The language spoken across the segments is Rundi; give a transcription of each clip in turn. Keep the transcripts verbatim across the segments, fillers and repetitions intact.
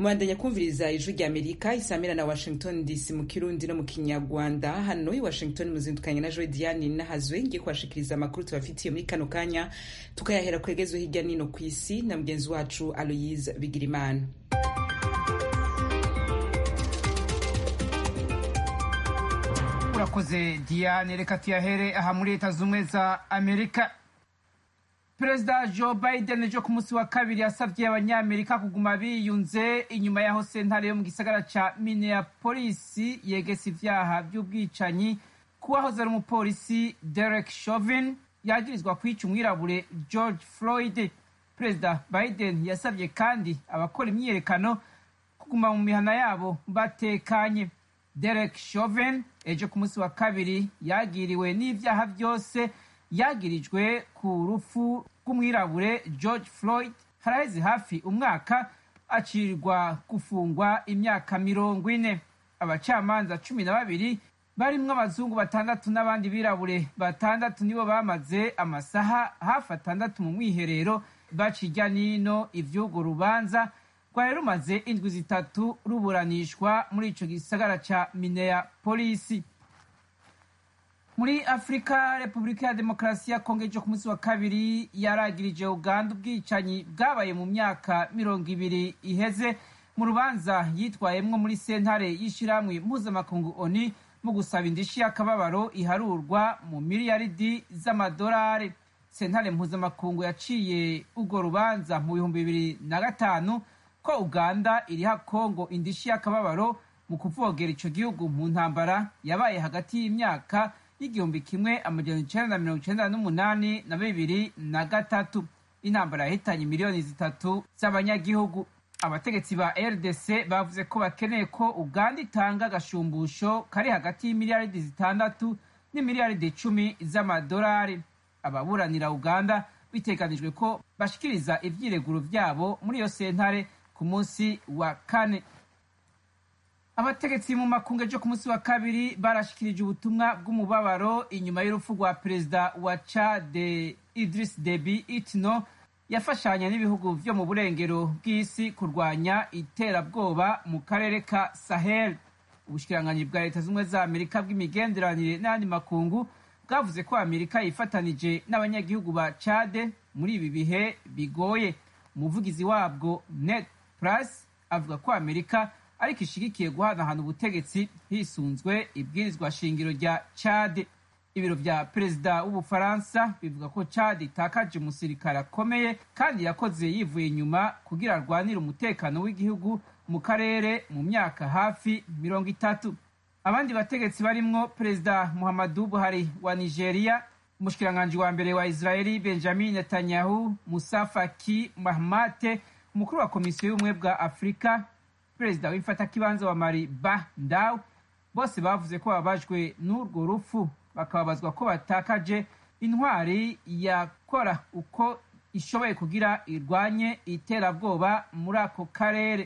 Mwandanya kumviriza ijwi rya Amerika isamira na Washington D C mu Kirundi no mu Kinyarwanda. Hano i Washington muzindukanye na Joy Diane nahazwe ngiye kwashikiriza amakuru tubafitiye muri kano kanya, tukayahera kwegezwe hirya nino kw'isi na mugenzi wacu Aloise Bigirimana. Urakoze Diane, reka tuyahere aha muri Leta Zunze za Amerika. Perezida Joe Biden ejo ku munsi wa kabiri yasavye abanyamerika kuguma biyunze inyuma yaho sentare yo mu gisagara ca Minneapolis yegese ivyaha vy'ubwicanyi kuwahoze ari umupolisi Derek Chauvin yagirizwa kwica umwirabure George Floyd. Perezida Biden yasavye kandi abakora imyiyerekano kuguma mu mihana yabo batekanye. Derek Chauvin ejo ku munsi wa kabiri yagiriwe n'ivyaha vyose yagirijwe ku rufu rw'umwirabure George Floyd haraheze hafi umwaka, acirirwa gufungwa imyaka mirongo ine. Abacamanza cumi na babiri barimwo abazungu batandatu n'abandi birabure batandatu nibo bamaze amasaha hafi atandatu mu mwiherero bacijya nino ivy'urwo rubanza rwari rumaze indwi zitatu ruburanishwa muri ico gisagara ca Minneapolis. Muri Afrika, Republika ya Demokarasi ya Kongo ejo ku munsi wa kabiri yaragirije Uganda ubwicanyi bwabaye mu myaka mirongo ibiri iheze mu rubanza yitwayemwo muri sentare y'ishirahamwe mpuzamakungu O N U mu gusaba indishi y'akababaro iharurwa mu miliyaridi z'amadolari. Sentare mpuzamakungu yaciye urwo rubanza mu bihumbi bibiri na gatanu ko Uganda iriha Kongo indishi y'akababaro mu kuvogera ico gihugu mu ntambara yabaye hagati y'imyaka igihumbi kimwe amajana icenda na mirongo icenda n'umunani na bibiri na gatatu. Intambara yahitanye miliyoni zitatu z'abanyagihugu. Abategetsi ba R D C bavuze ko bakeneye ko Uganda itanga agashumbusho kari hagati y'imiliyaridi zitandatu n'imiliyaridi icumi z'amadolari. Ababuranira Uganda biteganijwe ko bashikiriza ivyireguro vyabo muri iyo sentare ku munsi wa kane. Abategetsi mu makungu ejo ku munsi wa kabiri barashikirije ubutumwa bw'umubabaro inyuma y'urupfu rwa perezida wa Chad Idriss Deby Itno yafashanya n'ibihugu vyo mu burengero bw'isi kurwanya iterabwoba mu karere ka Sahel. Ubushikiranganji bwa Leta Zunze za Amerika bw'imigenderanire n'andi makungu bwavuze ko Amerika yifatanije n'abanyagihugu ba Chad muri ibi bihe bigoye. Umuvugizi wabwo Ned Price avuga ko Amerika ariko ishigikiye guhanahana ubutegetsi hisunzwe ibwirizwa shingiro rya Chad. Ibiro vya perezida w'Ubufaransa bivuga ko Chad itakaje umusirikare akomeye kandi yakoze yivuye inyuma kugira arwanire umutekano w'igihugu mu karere mu myaka hafi mirongo itatu. Abandi bategetsi barimwo perezida Muhammadu Buhari wa Nigeria, umushikiranganji wa mbere wa Israeli Benjamin Netanyahu, Musa Faki Mahamat, umukuru wa komisiyo y'ubumwe bwa Afrika, perezida w'imfatakibanza wa Mali Bah Ndaw, bose bavuze ko babajwe n'urwo rupfu, bakababazwa ko batakaje intwari yakora uko ishoboye kugira irwanye iterabwoba muri ako karere.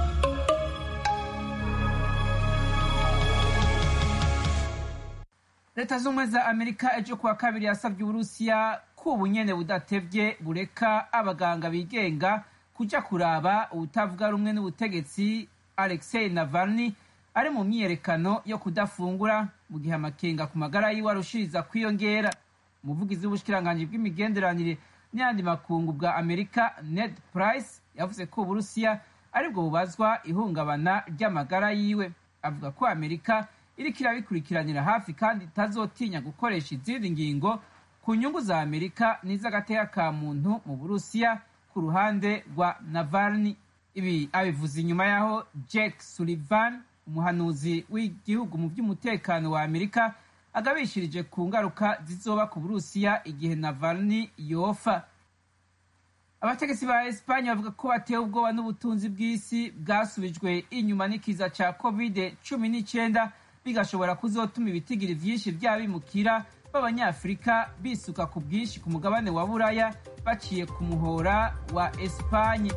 Leta Zunze za Amerika ejo kuwa kabiri yasavye Uburusiya ko ubunyene budatevye bureka abaganga bigenga kuja kuraba ubutavuga rumwe n'ubutegetsi Alexei Navalny ari mu myiyerekano yo kudafungura mu gihe amakenga ku magara yiwe arushiriza kwiyongera. Umuvugizi w'ubushikiranganji bw'imigenderanire n'ayandi makungu bwa Amerika Ned Price yavuze ko Uburusiya aribwo bubazwa ihungabana ry'amagara yiwe. Avuga ko Amerika iriko irabikurikiranira hafi kandi itazotinya gukoresha izindi ngingo ku nyungu za Amerika n'iz'agateka ka muntu mu Burusiya ku ruhande rwa Navalny. Ibi abivuze inyuma yaho Jake Sullivan, umuhanuzi w'igihugu mu by'umutekano wa Amerika, agabishirije ku ngaruka zizoba ku Burusiya igihe Navalny yofa. Abategetsi ba Espanya bavuga ko batewe ubwoba n'ubutunzi bw'isi bwasubijwe inyuma n'ikiza ca covid cumi n'icenda, bigashobora kuzotuma ibitigiri vyinshi vy'abimukira b'Abanyafrika bisuka ku bwinshi ku mugabane wa Buraya baciye ku muhora wa Espanye.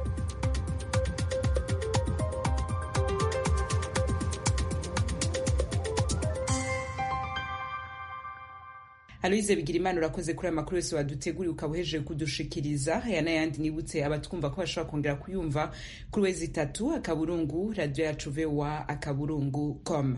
Aloise Bigirimana urakoze kuri aya makuru yose waduteguriye ukabuhejeje kudushikiriza. Aya n'ayandi nibutse abatwumva ko bashobora kongera kuyumva kuri wezi itatu akaburungu radio yacu voa akaburungu com.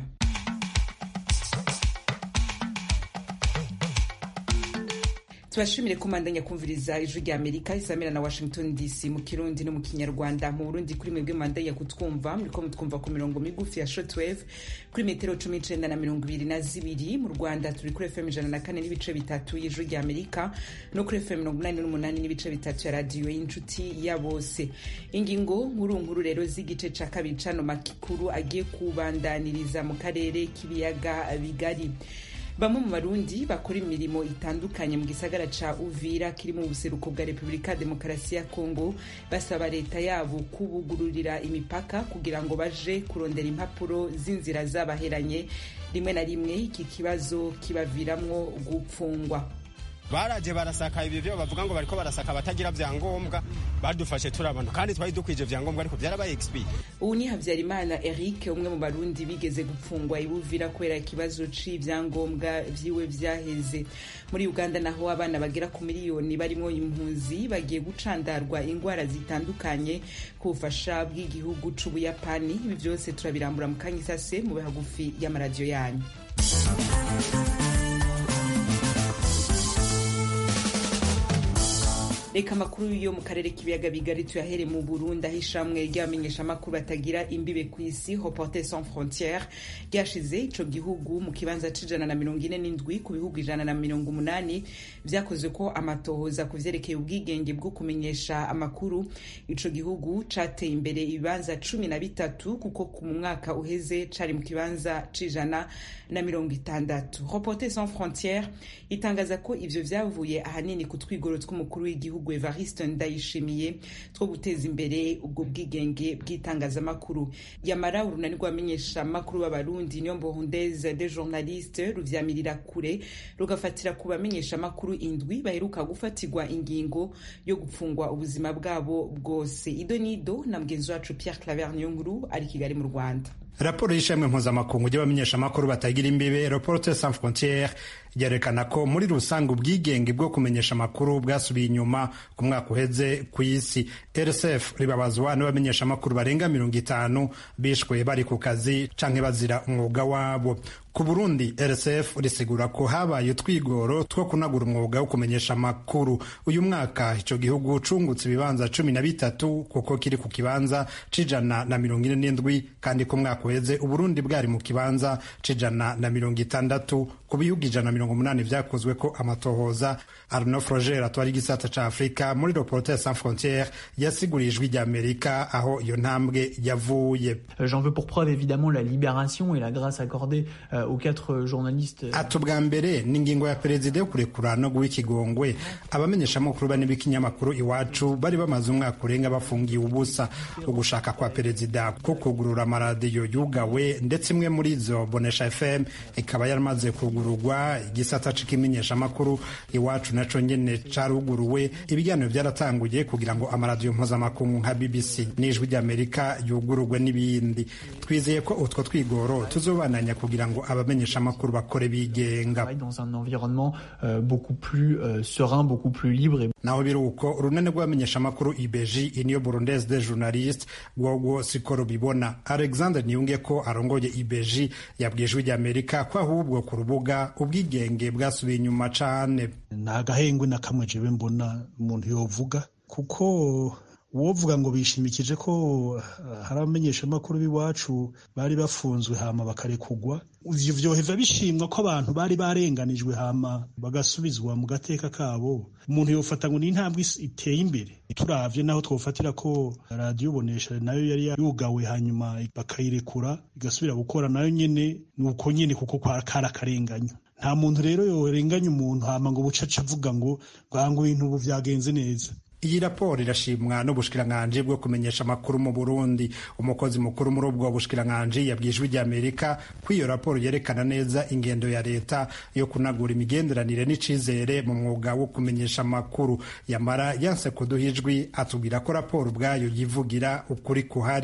Tubashimire kumandanya kumviriza ijwi rya Amerika isamira na Washington D C mu Kirundi no mu Kinyarwanda. Mu Burundi kuri mwebwe mandanya kutwumva muriko mutwumva ku mirongo migufi ya shortwave kuri metero cumi n'icenda na mirongo ibiri na zibiri. Mu Rwanda turi kuri F M ijana na kane n'ibice bitatu y'ijwi rya Amerika no kuri F M mirongo umunani n'umunani n'ibice bitatu ya radio y'Inshuti ya Bose. Ingingo nkuru nkuru rero z'igice ca kabiri cano makuru agiye kubandaniriza mu karere k'ibiyaga bigari. Bamwe mu Barundi bakora imirimo itandukanye mu gisagara ca Uvira kiri mu buseruko bwa Republika Demokarasi ya Kongo basaba leta yabo kubugururira imipaka kugira ngo baje kurondera impapuro z'inzira zabaheranye. Rimwe na rimwe iki kibazo kibaviramwo gupfungwa. Baraje barasaka ibyo byo bavuga ngo bariko barasaka batagira vyangombwa badufashe turabana kandi twari dukwije vyangombwa ariko byarabaye X P. Ubu ni Havyarimana Eric umwe mu Barundi bigeze gupfungwa ibuvira kwera ikibazo c'ivyangombwa vyiwe vyaheze. Muri Uganda naho abana bagera ku miliyoni barimo impunzi bagiye gucandarwa ingwara zitandukanye ku bufasha bw'igihugu c'Ubuyapani. Ibi vyose turabirambura mu kanyisase mu bihagufi y'amaradio yanyu. Reka makuru yo mu karere k'ibiyaga bigari tuyahere mu Burundi ahishamwe ryamenyesha makuru batagira imbibe ku isi Reporters sans frontières ryashize ico gihugu mu kibanza c'ijana na mirongo ine n'indwi ku bihugu ijana na mirongo umunani vyakoze ko amatohoza kuvyerekeye ubwigenge bwo kumenyesha amakuru. Ico gihugu cateye imbere ibibanza cumi na bitatu kuko ku mwaka uheze cari mu kibanza c'ijana na mirongo itandatu. Reporters sans frontières itangaza ko ivyo vyavuye ahanini ku twigoro tw'umukuru w'igihugu Evariste Ndayishimiye two guteza imbere ubwo bwigenge bw'itangazamakuru. Yamara urunani rwamenyesha amakuru b'Abarundi niyo Mbohondeze des journalistes ruvyamirira kure rugafatira kubamenyesha amakuru indwi baheruka gufatirwa ingingo yo gupfungwa ubuzima bwabo bwose. Ido nido na mgenzi wacu Pierre Claver Nyonguru ari Kigali mu Rwanda. Raporo y'ishamwe mpuzamakungu ry'abamenyesha amakuru batagira imbibe Reporters sans frontières yerekana ko muri rusange ubwigenge bwo kumenyesha amakuru bwasubiye inyuma ku mwaka uheze ku isi. R S F ribabazwa n'abamenyesha amakuru barenga mirongo itanu bishwe bari ku kazi canke bazira umwuga wabo. Ku Burundi R S F risigura ko habaye twigoro two kunagura umwuga wo kumenyesha amakuru. Uyu mwaka ico gihugu cungutse ibibanza cumi na bitatu kuko kiri ku kibanza c'ijana na mirongo ine n'indwi kandi ku mwaka uheze Uburundi bwari mu kibanza c'ijana na mirongo itandatu ku bihugu ijana na mirongo umunani vyakozwe ko amatohoza. Arnaud Froger atwari igisata ca Afrika muri Reporters sans frontières yasiguriye ijwi rya Amerika aho iyo ntambwe yavuye. J'en veux pour preuve évidemment la libération et la grâce accordée euh, aux quatre journalistes. Atubwa mbere n'ingingo ya perezida yo kurekura no guha ikigongwe abamenyesha amakuru bane b'ikinyamakuru Iwacu bari bamaze umwaka urenga bafungiye ubusa. Ugushaka kwa perezida ko kugurura amaradiyo yugawe ndetse imwe muri izo Bonesha F M ikaba yaramaze kugururwa. Igisata c'ikimenyesha amakuru Iwacu naco nyene caruguruwe. Ibiganiro byaratanguye kugira ngo amaradiyo mpuzamakungu nka B B C n'ijwi ry'Amerika yugururwe n'ibindi. Twizeye ko utwo twigoro tuzobananya kugira ngo abamenyesha amakuru bakore bigenga dans un environnement euh, beaucoup plus euh, serein, beaucoup plus libre. Naho biruko urunene rw'abamenyesha amakuru I B J Union Burundaise des journalistes rwo sikoro bibona. Alexander Niyunge ko arongoye I B J yabwijwe ry'Amerika ko ahubwo ku rubuga ubwigenge bwasubiye inyuma cane. Nta gahengwe na kamwe jewe mbona umuntu yovuga kuko wovuga ngo bishimikije ko hari abamenyesha amakuru b'iwacu bari bafunzwe hama bakarekugwa. Ivyo vyoheva bishimwa ko abantu bari barenganijwe hama bagasubizwa mu gateka kabo. Umuntu yofata ngo ni intambwe iteye imbere. Turavye naho twofatira ko radio Bonesha nayo yari yugawe hanyuma bakayirekura igasubira gukora nayo nyene nuko nyene kuko kwa kara karenganya. Nta muntu rero yorenganya umuntu hama ngo bucaca avuga ngo bwangu ibintu ubu vyagenze neza. Iyi raporo irashimwa n'ubushikiranganje bwo kumenyesha amakuru mu Burundi. Umukozi mukuru muri ubwo bushikiranganje yabwijwe ry'Amerika ko iyo raporo yerekana neza ingendo ya leta yo kunagura imigenderanire n'icizere mu mwuga wo kumenyesha amakuru. Yamara yanse kuduhijwi atubwira ko raporo ubwayo yivugira ukuri kuhari.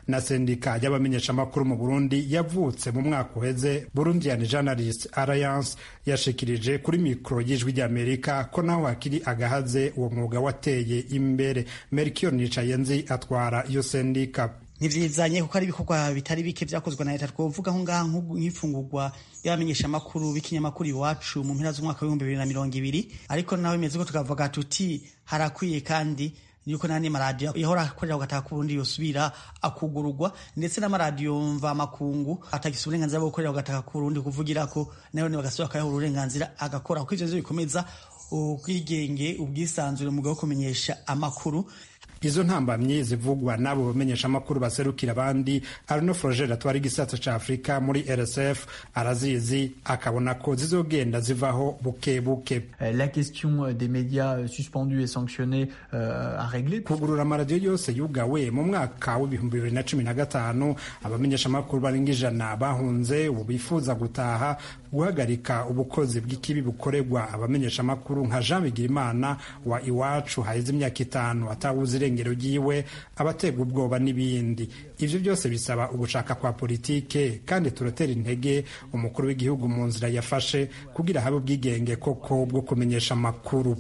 na sendika y'abamenyeshamakuru mu Burundi yavutse mu mwaka uheze Burundian Journalist Alliance yashikirije kuri mikro y'ijwi ry'Amerika ko naho hakiri agahaze uwo mwuga wateye imbere. Melchior Nicayenzi atwara iyo sendika. Nivyizanye kuko ari ibikorwa bitari bike vyakozwe na leta, twovuga aho ngaha nk'ifungurwa y'abamenyeshamakuru b'ikinyamakuru iwacu mu mpera z'umwaka w'ibihumbi bibiri na mirongo ibiri, ariko nawe imeze ko tukavuga tuti harakwiye kandi yuko nani maradiyo yahora akorera ugataka ku Burundi yosubira akugururwa, ndetse n'amaradiyo mva makungu atagisa uburenganzira bwo gukorera ugataka ku Burundi kuvugira ko nayo bagasubira akayaha uburenganzira agakora, kuko ivyo nivyo bikomeza ubwigenge ubwisanzure mu bwo kumenyesha amakuru. Izo ntambamye zivugwa n'abo bamenyesha amakuru baserukira abandi. Arno Froger atwara igisata ca Afrika muri R S F arazizi, akabona ko zizogenda zivaho buke buke. La question des médias suspendus et sanctionnés euh, à régler. Kugurura amaradiyo yose yugawe mu mwaka w'ibihumbi bibiri na cumi na gatanu, abamenyesha amakuru barenga ijana bahunze, ubu bifuza gutaha, guhagarika ubukozi bw'ikibi bukorerwa abamenyesha amakuru nka Jean Bigirimana wa Iwacu haize imyaka itanu atawuzi ngero giwe, abategwa ubwoba n'ibindi. Ivyo byose bisaba ugushaka kwa politike, kandi turotera intege umukuru w'igihugu mu nzira yafashe kugira habe ubwigenge koko bwo kumenyesha amakuru.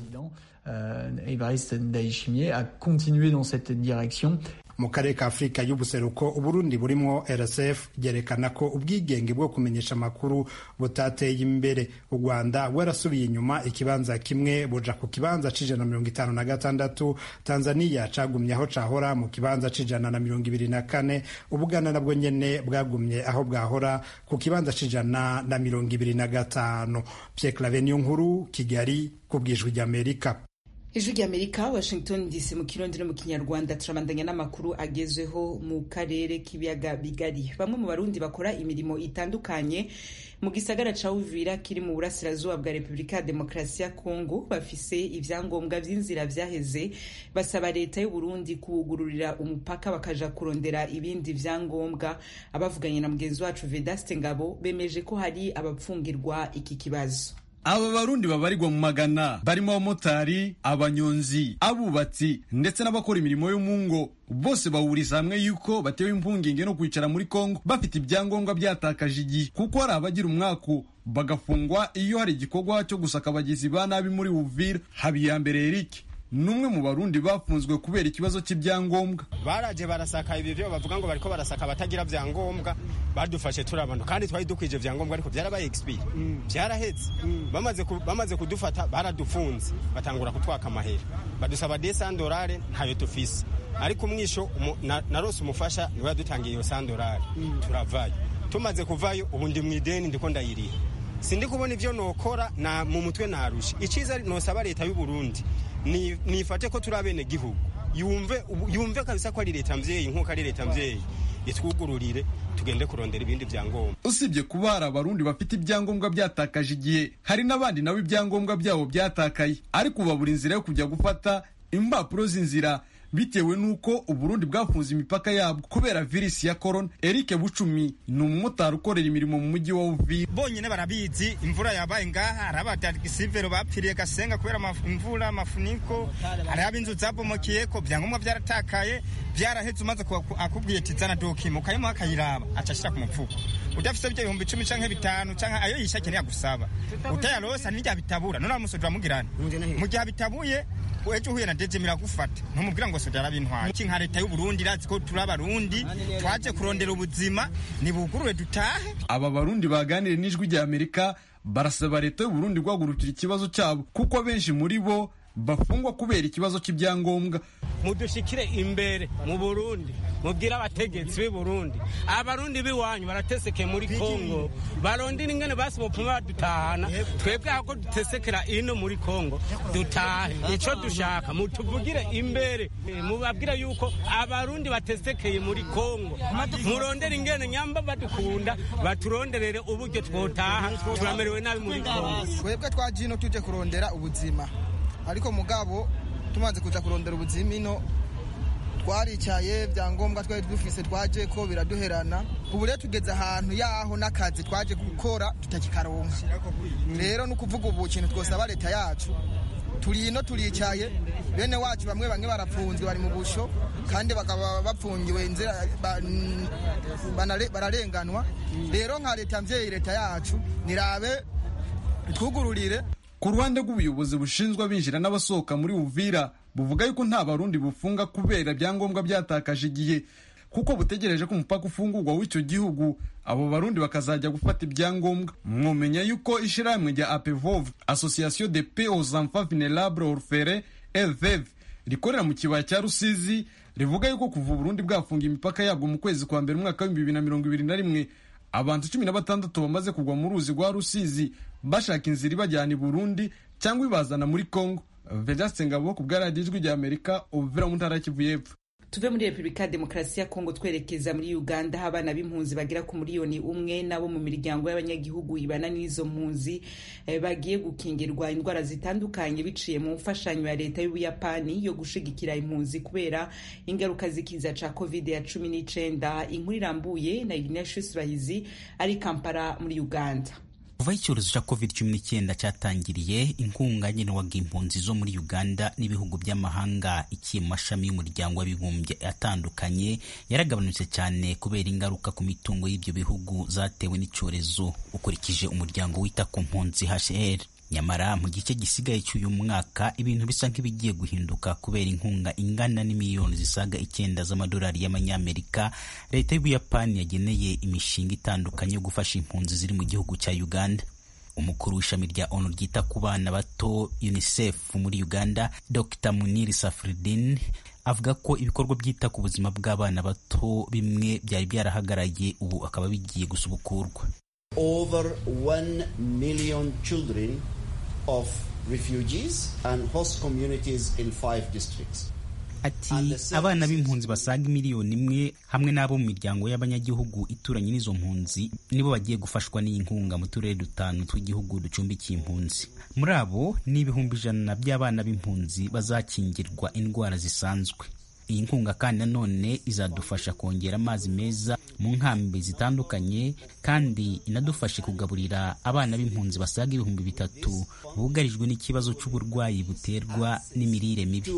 Euh, Evariste Ndayishimiye a continué dans cette direction. Mu karere ka Afrika y'ubuseruko Uburundi burimo R S F yerekana ko ubwigenge bwo kumenyesha amakuru butateye imbere. U Rwanda warasubiye inyuma ikibanza kimwe buja ku kibanza c'ijana na mirongo itanu na gatandatu. Tanzania cagumye aho cahora mu kibanza c'ijana na mirongo ibiri na kane. Ubuganda nabwo nyene bwagumye aho bwahora ku kibanza c'ijana na mirongo ibiri na gatanu. Pierre Claver Niyonkuru, Kigali, kubw'ijwi ry'Amerika. Ijwi ry'Amerika, Washington D C mu Kirundi no mu Kinyarwanda. Turabandanya n'amakuru agezweho mu karere k'ibiyaga bigari. Bamwe mu Barundi bakora imirimo itandukanye mu gisagara ca Uvira kiri mu burasirazuba bwa Republika ya Demokarasi ya Kongo bafise ivyangombwa vy'inzira vyaheze, basaba leta y'u Burundi kuwugururira umupaka bakaja kurondera ibindi vyangombwa. Abavuganye na mugenzi wacu Vedaste Ngabo bemeje ko hari abapfungirwa iki kibazo. Aba Barundi babarirwa mu magana barimo abamotari, abanyonzi, abubatsi ndetse n'abakora imirimo yo mu ngo, bose bahuriza hamwe yuko batewe impungenge no kwicara muri Kongo bafite ibyangombwa byatakaje igihe, kuko hari abagira umwaka bagafungwa iyo hari igikorwa cyo gusaka abagizi ba nabi muri Uvira. Habiyambere Eric numwe mu Barundi bafunzwe kubera ikibazo cy'ibyangombwa. Baraje barasaka ibi byo bavuga ngo bariko barasaka batagira byangombwa, badufashe turabano kandi twari dukwije vyangombwa ariko byarabaye expire byarahetse. Bamaze bamaze kudufata baradufunze, batangura kutwaka amahera, badusaba deux cents dollars ntayo tufise, ariko umwisho narose umufasha niwe yadutangiye iyo cent dollars. Turavayo, tumaze kuvayo ubu ndi mwideni ndiko ndayiriha, sindi kubona ivyo nokora na mu mutwe narusha. Iciza nosaba leta y'u Burundi ni nifate ko turabene gihugu yumve yumve kabisa ko ari leta mvyeyi, nkuko ari leta mvyeyi itwugururire tugende kurondera ibindi vyangombwa. Usibye kuba hari Abarundi bafite ibyangombwa byatakaje igihe, hari n'abandi nabo ibyangombwa byabo byatakaye ariko babura inzira yo kujya gufata impapuro z'inzira bitewe nuko Uburundi bwafunze imipaka yabwo kubera virus ya corona. Eric Bucumi ni umumotari ukorera imirimo mu mujyi wa Uvira. Bonyene barabizi imvura yabaye ngaha, arabadagisivero bapfiriye Gasenga kubera imvura, amafuniko, hari abinzu zabomokiye ko byangombwa byaratakaye, byaraheze. Umaze akubwiye tizana dokimo kayimo akayiraba acashira ku mupfuko, udafise byo ibihumbi icumi canke bitanu canke ayo yishakeneye gusaba utayarosa n'ijya bitabura none amusodra mugirana mu gihe bitabuye ejo huye na deje miragufata ntumubwira ngo sodara bintwaye kinka leta y'u Burundi irazi ko turi Abarundi twaje kurondera ubuzima nibugurure dutahe. Aba Barundi baganire n'ijwi ry'Amerika barasaba leta y'u Burundi guhagurukira ikibazo cyabo kuko benshi muri bo bafungwa kubera ikibazo cy'ibyangombwa. Mudushikire imbere mu Burundi, mubwira abategetsi b'i Burundi, Abarundi biwanyu barateseke muri Kongo, barondira ingene basi bopuma dutahana, twebwe hako dutesekera ino muri Kongo dutahe. Ico dushaka mutuvugire imbere, mubabwira yuko Abarundi batesekeye muri Kongo, murondera ingene nyamba badukunda baturonderere uburyo twotaha, turamerewe nabi muri Kongo. Twebwe twajino tuje kurondera ubuzima, ariko mugabo tumaze kuja kurondera ubuzima ino twaricaye, byangombwa twari dufise twaje ko biraduherana. Ubu rero tugeze ahantu yaho n'akazi twaje gukora tutakikaronka. Rero no kuvuga ubu kintu twosaba leta yacu turi ino turicaye bene wacu bamwe bamwe barapfunzwe bari mu busho kandi bakaba bapfungiwe inzira bararenganwa. Rero nka leta mvyeyi, leta yacu nirabe twugururire. Ku ruhande rw'ubuyobozi bushinzwe abinjira n'abasohoka muri Uvira buvuga yuko nta barundi bufunga kubera ibyangombwa byatakaje igihe, kuko butegereje ko umupaka ufungurwa w'icyo gihugu abo barundi bakazajya gufata ibyangombwa. Mwomenya yuko ishirahamwe rya APEVOV, Association de Paix aux Enfants Vulnérables Orphelins E V E V, rikorera mu kibaya cya Rusizi, rivuga yuko kuva Burundi bwafunga imipaka yabwo mu kwezi kwa mbere umwaka wa bibiri na mirongo ibiri na rimwe abantu cumi na batandatu bamaze kugwa mu ruzi rwa Rusizi bashaka inzira ibajyana i Burundi cyangwa ibazana muri Kongo. Vedaste Ngabo ku bwa radiyo ijwi rya Amerika, Uvira mu ntara ya Kivu y'Epfo. Tuve muri Republika ya Demokarasi ya Kongo twerekeza muri Uganda, aho abana b'impunzi bagera ku miliyoni umwe nabo mu miryango y'abanyagihugu ibana n'izo mpunzi eh, bagiye gukingirwa indwara zitandukanye biciye mu mfashanyo ya leta y'Ubuyapani yo gushigikira impunzi kubera ingaruka zikiza ca covid ya cumi n'icenda. Inkuru irambuye na Ignatius Bahizi ari Kampala muri Uganda. Kuva icyorezo cya covid cumi n'icyenda cyatangiriye, inkunga ngenwaga impunzi zo muri Uganda n'ibihugu by'amahanga ikiye mu mashami y'umuryango w'abibumbye atandukanye yaragabanutse cyane kubera ingaruka ku mitungo y'ibyo bihugu zatewe n'icyorezo, ukurikije umuryango wita ku mpunzi H C R. Nyamara mu gice gisigaye cy'uyu mwaka ibintu bisa nk'ibigiye guhinduka kubera inkunga ingana n'imiliyoni zisaga icyenda z'amadolari y'amanyamerika leta y'Ubuyapani yageneye imishinga itandukanye yo gufasha impunzi ziri mu gihugu cya Uganda. Umukuru w'ishami rya O N U ryita ku bana bato UNICEF muri Uganda, Doctor Muniri Safridin, avuga ko ibikorwa byita ku buzima bw'abana bato bimwe byari byarahagaraye ubu akaba bigiye gusubukurwa. Over one million children of refugees and host communities in five districts. Ati abana b'impunzi basaga miliyoni imwe hamwe n'abo mu miryango y'abanyagihugu ituranye n'izo mpunzi nibo bagiye gufashwa n'iyi nkunga mu turere dutanu tw'igihugu ducumbikiye impunzi. Muri abo ni ibihumbi ijana by'abana b'impunzi bazakingirwa indwara zisanzwe. Iyi nkunga kandi nanone izadufasha kongera amazi meza mu nkambi zitandukanye kandi inadufashe kugaburira abana b'impunzi basaga ibihumbi bitatu bugarijwe n'ikibazo cy'uburwayi buterwa n'imirire mibi.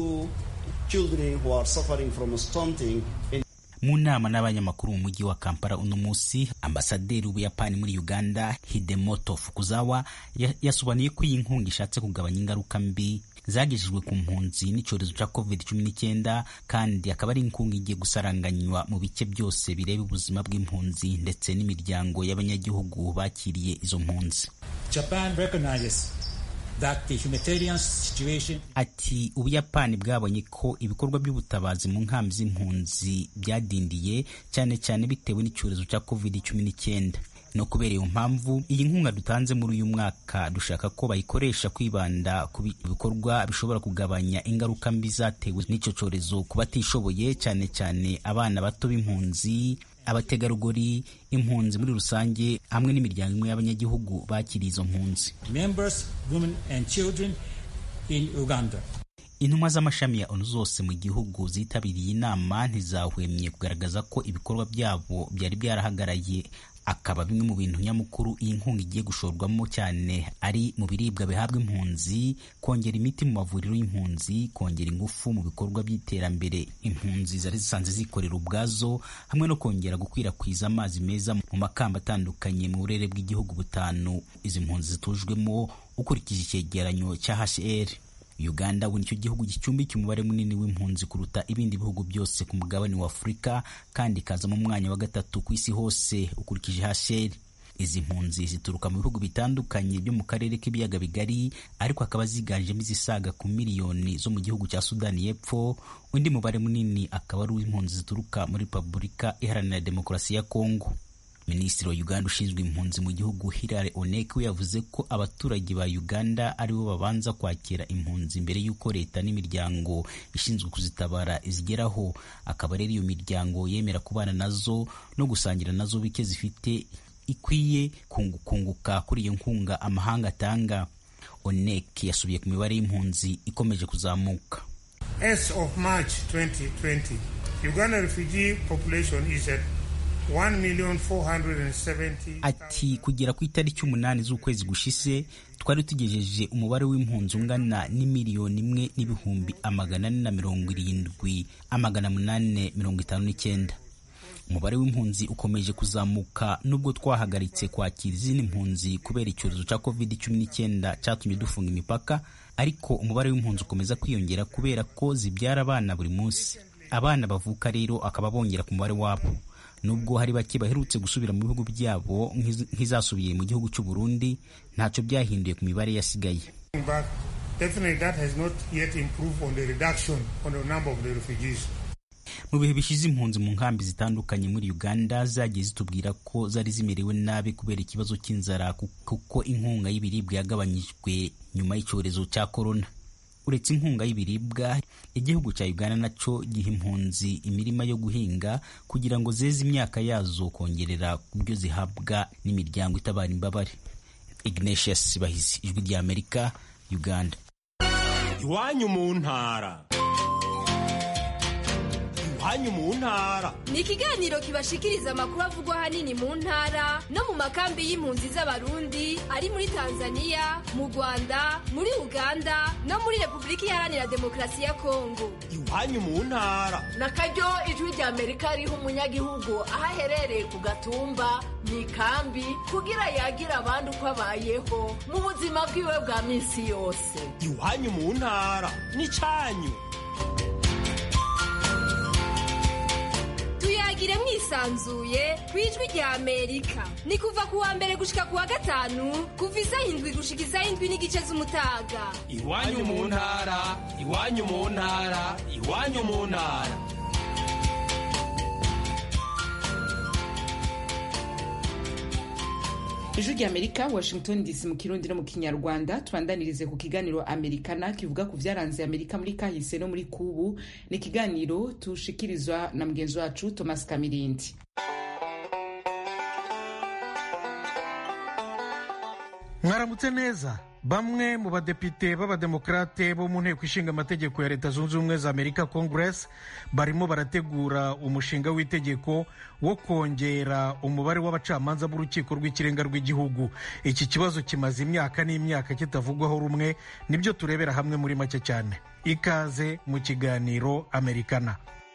Mu nama n'abanyamakuru mu mujyi wa Kampala uno munsi, ambasaderi w'Ubuyapani muri Uganda Hidemoto Fukuzawa yasobanuye ko iyi nkunga ishatse kugabanya ingaruka mbi zagejejwe ku mpunzi n'icyorezo cya covid cumi n'icyenda kandi akaba ari inkunga igiye gusaranganywa mu bice byose bireba ubuzima bw'impunzi ndetse n'imiryango y'abanyagihugu bakiriye izo mpunzi. Japan recognizes that the humanitarian situation. Ati Ubuyapani bwabonye ko ibikorwa by'ubutabazi mu nkambi z'impunzi byadindiye cyane cyane bitewe n'icyorezo cya covid cumi n'icyenda. No kubera iyo mpamvu iyi nkunga dutanze muri uyu mwaka dushaka ko bayikoresha kwibanda ku bikorwa bishobora kugabanya ingaruka mbi zatewe n'icyo cyorezo ku batishoboye, cyane cyane abana bato b'impunzi, abategarugori, impunzi muri rusange hamwe n'imiryango imwe y'abanyagihugu bakiriye izo mpunzi. Members, women and children in Uganda. Intumwa z'amashami ya O N U zose mu gihugu zitabiriye inama ntizahwemye kugaragaza ko ibikorwa byabo byari byarahagaraye, akaba bimwe mu bintu nyamukuru iyi nkunga igiye gushorwamo cyane ari mu biribwa bihabwa impunzi, kongera imiti mu mavuriro y'impunzi, kongera ingufu mu bikorwa by'iterambere impunzi zari zisanze zikorera ubwazo, hamwe no kongera gukwirakwiza amazi meza mu makamba atandukanye mu burere bw'igihugu butanu izi mpunzi zitujwemo ukurikije icyegeranyo cya H C R. Uganda ubu nicyo gihugu gicumbikiye umubare munini w'impunzi kuruta ibindi bihugu byose ku mugabane wa Afurika kandi kaza mu mwanya wa gatatu ku isi hose ukurikije H C R. Izi mpunzi zituruka mu bihugu bitandukanye byo mu karere k'ibiyaga bigari, ariko akaba ziganjemo izisaga ku miliyoni zo mu gihugu cya Sudani y'Epfo. Undi mubare munini akaba ari uw'impunzi zituruka muri Repubulika Iharanira Demokarasi ya Kongo. Minisitiri wa Uganda ushinzwe impunzi mu gihugu Hilary Onek yavuze ko abaturage ba Uganda aribo babanza kwakira impunzi mbere y'uko leta n'imiryango ishinzwe kuzitabara izigeraho. Akaba rero iyo miryango yemera kubana nazo no gusangira nazo bike zifite ikwiye kunguka kuri iyo nkunga amahanga atanga. Onek yasubiye ku mibare y'impunzi ikomeje kuzamuka. As of March twenty twenty, Uganda refugee population is at Ati kugera ku itariki umunani z'ukwezi gushise twari tugejeje umubare w'impunzi ungana n'imiliyoni imwe n'ibihumbi amagana ane na mirongo irindwi amagana munane mirongo itanu n'icyenda. Umubare w'impunzi ukomeje kuzamuka nubwo twahagaritse kwakira izindi mpunzi kubera icyorezo cya covid cumi n'icyenda cyatumye dufunga imipaka, ariko umubare w'impunzi ukomeza kwiyongera kubera ko zibyara abana buri munsi. Abana bavuka rero akaba bongera ku mubare wabo. Nubwo hari bake baherutse gusubira mu bihugu byabo nk'izasubiye mu gihugu cy'u Burundi, ntacyo byahinduye ku mibare yasigaye. Mu bihe bishize impunzi mu nkambi zitandukanye muri Uganda zagiye zitubwira ko zari zimerewe nabi kubera ikibazo cy'inzara kuko inkunga y'ibiribwa yagabanyijwe nyuma y'icyorezo cya corona. Uretse inkunga y'ibiribwa, igihugu cya Uganda naco giha impunzi imirima yo guhinga kugira ngo zeze imyaka yazo kongerera kubyo zihabwa n'imiryango itabara imbabare. Ignatius Bahizi, Ijwi rya Amerika, Uganda. Iwanyu mu ntara. Iwanyu mu ntara ni ikiganiro kibashikiriza amakuru avugwa ahanini mu ntara no mu makambi y'impunzi z'abarundi ari muri Tanzania, mu Rwanda, muri Uganda no muri Repubulika Iharanira Demokarasi ya Kongo. Iwanyu mu ntara nakaryo Ijwi rya Amerika riha umunyagihugu aho aherereye ku gatumba mu ikambi kugira yagira abandi uko abayeho mu buzima bwiwe bwa minsi yose. Iwanyu mu ntara ni cyanyu. Tuyagire mwisanzuye kwijwi rya Amerika. Ni kuva kuwa mbere gushika kuwa gatanu kuva isaha indwi gushika isaha indwi n'igice z'umutaga. Iwanyu mu ntara, iwanyu mu ntara, iwanyu mu ntara. Ijwi rya Amerika, Washington D C mu Kirundi no mu Kinyarwanda. Tubandanirize ku kiganiro Amerikana kivuga ku vyaranze Amerika muri kahise no muri kubu. Ni kiganiro tushikirizwa na mgenzi wacu Thomas Kamirindi. Mwaramutse neza. Bamwe mu badepite b'abademokrate bo mu nteko ishinga amategeko ya Leta Zunze Ubumwe za Amerika Congress barimo barategura umushinga w'itegeko wo kongera umubare w'abacamanza b'urukiko rw'ikirenga rw'igihugu. Iki kibazo kimaze imyaka n'imyaka kitavugwaho rumwe, nibyo turebera hamwe muri make cyane. Ikaze mu kiganiro Amerikana.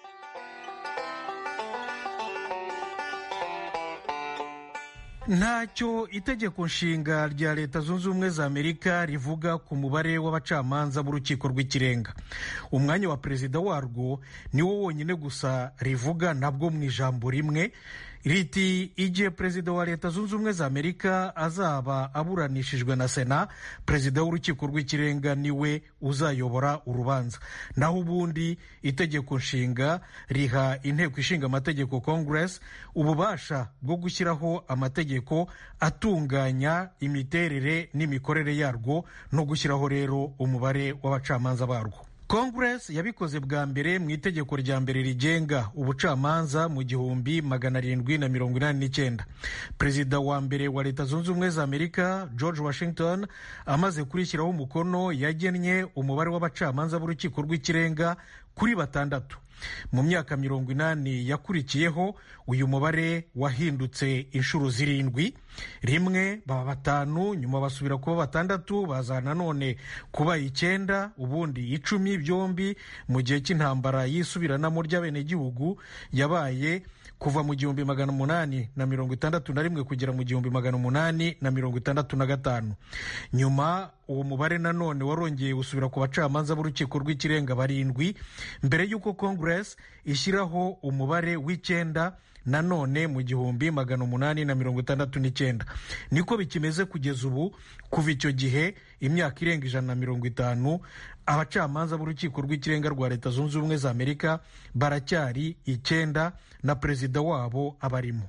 Ntacyo itegeko nshinga rya Leta Zunze Ubumwe za Amerika rivuga ku mubare w'abacamanza b'urukiko rw'ikirenga. Umwanya wa perezida warwo ni wo wonyine gusa rivuga, nabwo mu ijambo rimwe riti igihe perezida wa Leta Zunze Ubumwe za Amerika azaba aburanishijwe na Sena, perezida w'urukiko rw'ikirenga niwe uzayobora urubanza. Naho ubundi itegeko nshinga riha inteko ishinga amategeko Congress ububasha bwo gushyiraho amategeko atunganya imiterere n'imikorere yarwo no gushyiraho rero umubare w'abacamanza barwo. Congress yabikoze bwa mbere mu itegeko rya mbere rigenga ubucamanza mu gihumbi magana arindwi na mirongo inani n'icyenda. Perezida wa mbere wa Leta Zunze Ubumwe za Amerika George Washington amaze kurishyiraho umukono yagennye umubare w'abacamanza b'urukiko rw'ikirenga kuri batandatu. Mu myaka mirongo inani yakurikiyeho uyu mubare wahindutse inshuro zirindwi, rimwe baba batanu, nyuma basubira kuba batandatu, baza nanone kuba icyenda, ubundi icumi, byombi mu gihe cy'intambara yisubiranamo ry'abenegihugu yabaye kuva mu gihumbi magana umunani na mirongo itandatu na rimwe kugera mu gihumbi magana umunani na mirongo itandatu na gatanu. Nyuma uwo mubare nanone warongeye usubira ku bacamanza b'urukiko rw'ikirenga barindwi mbere y'uko Congress ishyiraho umubare w'icyenda nanone mu gihumbi magana umunani na mirongo itandatu n'icyenda. Niko bikimeze kugeza ubu. Kuva icyo gihe imyaka irenga ijana na mirongo itanu abacamanza b'urukiko rw'ikirenga rwa Leta Zunze Ubumwe za Amerika baracyari icyenda na perezida wabo abarimo.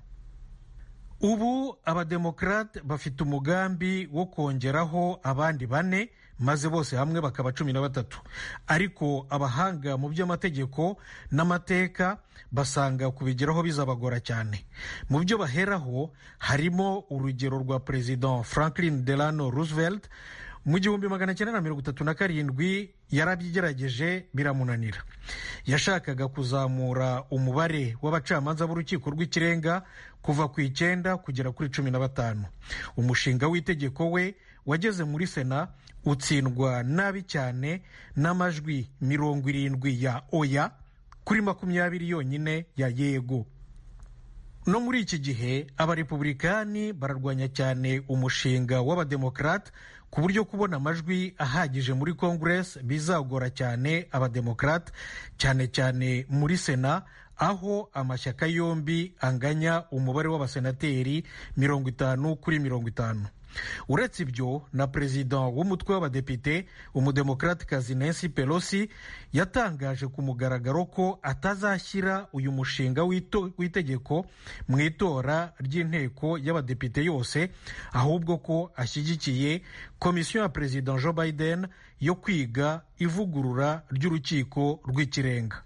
Ubu abademokrate bafite umugambi wo kongeraho abandi bane maze bose hamwe bakaba cumi na batatu. Ariko abahanga mu by'amategeko n'amateka basanga kubigeraho bizabagora cyane. Mu byo baheraho harimo urugero rwa President Franklin Delano Roosevelt mu gihumbi magana cyenda na mirongo itatu na karindwi yarabyigerageje biramunanira. Yashakaga kuzamura umubare w'abacamanza b'urukiko rw'ikirenga kuva ku icyenda kugera kuri cumi na batanu. Umushinga w'itegeko we wageze muri sena utsindwa nabi cyane n'amajwi mirongo irindwi ya oya kuri makumyabiri yonyine ya yego. No muri iki gihe abarepublikani bararwanya cyane umushinga w'abademokrate ku buryo kubona amajwi ahagije muri Congress bizagora cyane abademokrate, cyane cyane muri sena aho amashyaka yombi anganya umubare w'abasenateri mirongo itanu kuri mirongo itanu. Uretse ibyo, na perezida w'umutwe w'abadepite umudemokratikazi Nancy Pelosi yatangaje ku mugaragaro ko atazashyira uyu mushinga w'itegeko mu itora ry'inteko y'abadepite yose, ahubwo ko ashyigikiye komisiyo ya perezida Joe Biden yo kwiga ivugurura ry'urukiko rw'ikirenga.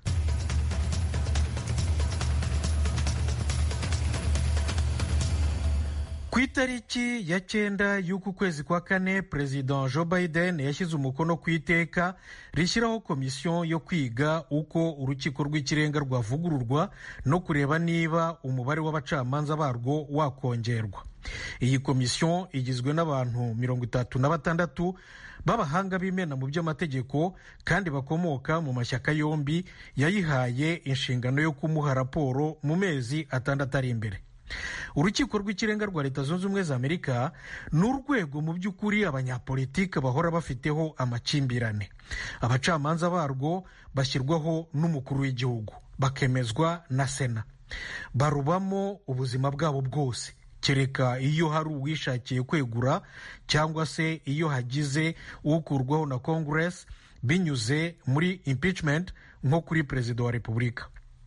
Ku itariki ya cyenda y'uku kwezi kwa kane, perezida Joe Biden yashyize umukono ku iteka rishyiraho komisiyo yo kwiga uko urukiko rw'ikirenga rwavugururwa no kureba niba umubare w'abacamanza barwo wakongerwa. Iyi komisiyo igizwe n'abantu mirongo itatu na batandatu b'abahanga b'imena mu by'amategeko kandi bakomoka mu mashyaka yombi yayihaye inshingano yo kumuha raporo mu mezi atandatu ari imbere. Urukiko rw'ikirenga rwa Leta Zunze Ubumwe za Amerika ni urwego mu by'ukuri abanyapolitiki bahora bafiteho amakimbirane. Abacamanza barwo bashyirwaho n'umukuru w'igihugu, bakemezwa na sena, barubamo ubuzima bwabo bwose, kereka iyo hari uwishakiye kwegura cyangwa se iyo hagize ukurwaho na Congress binyuze muri impeachment nko kuri perezida wa Repubulika.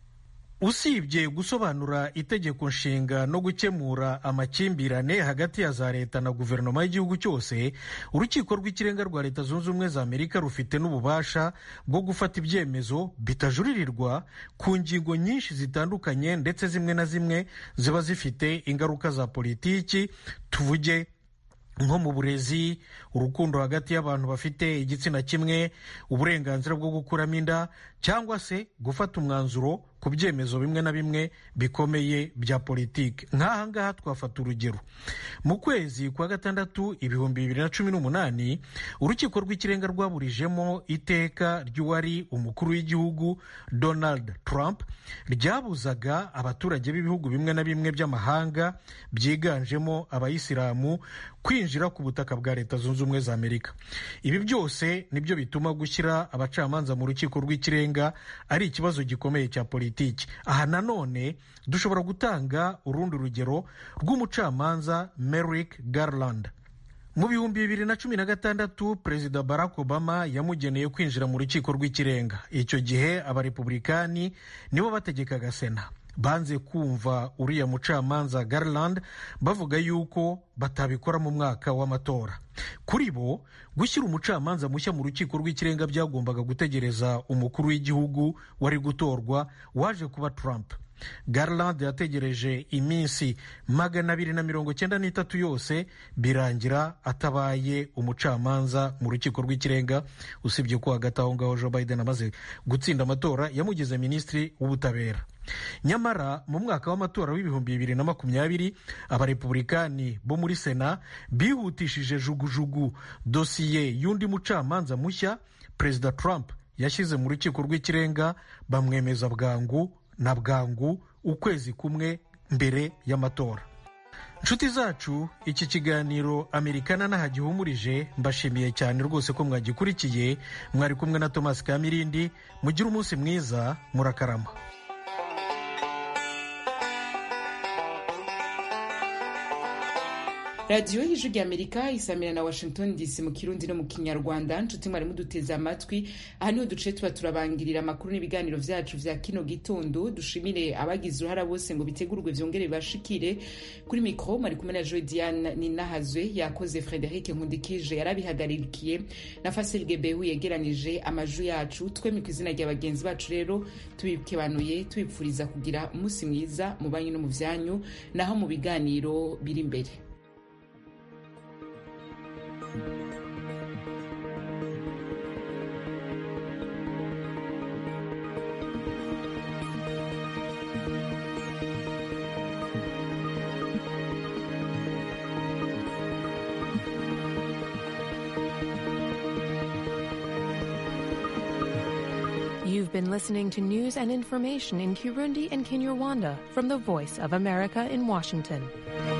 Usibye gusobanura itegeko nshinga no gukemura amakimbirane hagati ya za leta na guverinoma y'igihugu cyose, urukiko rw'ikirenga rwa Leta Zunze Ubumwe za Amerika rufite n'ububasha bwo gufata ibyemezo bitajuririrwa ku ngingo nyinshi zitandukanye, ndetse zimwe na zimwe ziba zifite ingaruka za politiki, tuvuge nko mu burezi, urukundo hagati y'abantu bafite igitsina kimwe, uburenganzira bwo gukuramo inda, cyangwa se gufata umwanzuro ku byemezo bimwe na bimwe bikomeye bya politiki. Nk'aha ngaha twafata urugero. Mu kwezi kwa gatandatu ibihumbi bibiri na cumi n'umunani, urukiko rw'ikirenga rwaburijemo iteka ry'uwari umukuru w'igihugu Donald Trump ryabuzaga abaturage b'ibihugu bimwe na bimwe by'amahanga byiganjemo abayisilamu kwinjira ku butaka bwa Leta Zunze Ubumwe za Amerika. Ibi byose nibyo bituma gushyira abacamanza mu rukiko rw'ikirenga ari ikibazo gikomeye cya politiki. Aha nanone dushobora gutanga urundi rugero rw'umucamanza Merrick Garland. Mu bihumbi bibiri na cumi na gatandatu, perezida Barack Obama yamugeneye kwinjira mu rukiko rw'ikirenga. Icyo gihe abarepublikani nibo bategekaga sena. Banze kumva uriya mucamanza Garland bavuga yuko batabikora mu mwaka w'amatora. Kuri bo, gushyira umucamanza mushya mu rukiko rw'ikirenga byagombaga gutegereza umukuru w'igihugu wari gutorwa waje kuba Trump. Garland yategereje iminsi magana abiri na mirongo cyenda n'itatu yose birangira atabaye umucamanza mu rukiko rw'ikirenga, usibye ko hagati aho ngaho Joe Biden amaze gutsinda amatora yamugize minisitiri w'ubutabera. Nyamara mu mwaka w'amatora w'ibihumbi bibiri na makumyabiri, abarepublikani bo muri sena bihutishije jugujugu dosiye y'undi mucamanza mushya perezida Trump yashyize mu rukiko rw'ikirenga, bamwemeza bwangu na bwangu ukwezi kumwe mbere y'amatora. Nshuti zacu, iki kiganiro Amerikana nahagihumurije. Mbashimiye cyane rwose ko mwagikurikiye. Mwari kumwe na Thomas Kamirindi. Mugire umunsi mwiza, murakarama. radiyo y'ijwi ry'Amerika isamira na Washington D C mu kirundi no mu kinyarwanda. Nshuti mwari muduteze amatwi, aha niho duce tuba turabangirira amakuru n'ibiganiro vyacu vya kino gitondo. Dushimire abagize uruhara bose ngo bitegurwe vyongere bashikire. Kuri mikro mwari kumwe na Joy Diane Ninahazwe, yakoze Frederic Nkundikije yarabihagarikiye, na Fasil Gebehu yegeranije amaju yacu. Twemye ku izina rya bagenzi bacu rero tubikebanuye tubipfuriza kugira umunsi mwiza mu banyu no mu vyanyu, naho mu biganiro biri imbere. Thank you. been listening to news and information in Kirundi and Kinyarwanda from the Voice of America in Washington.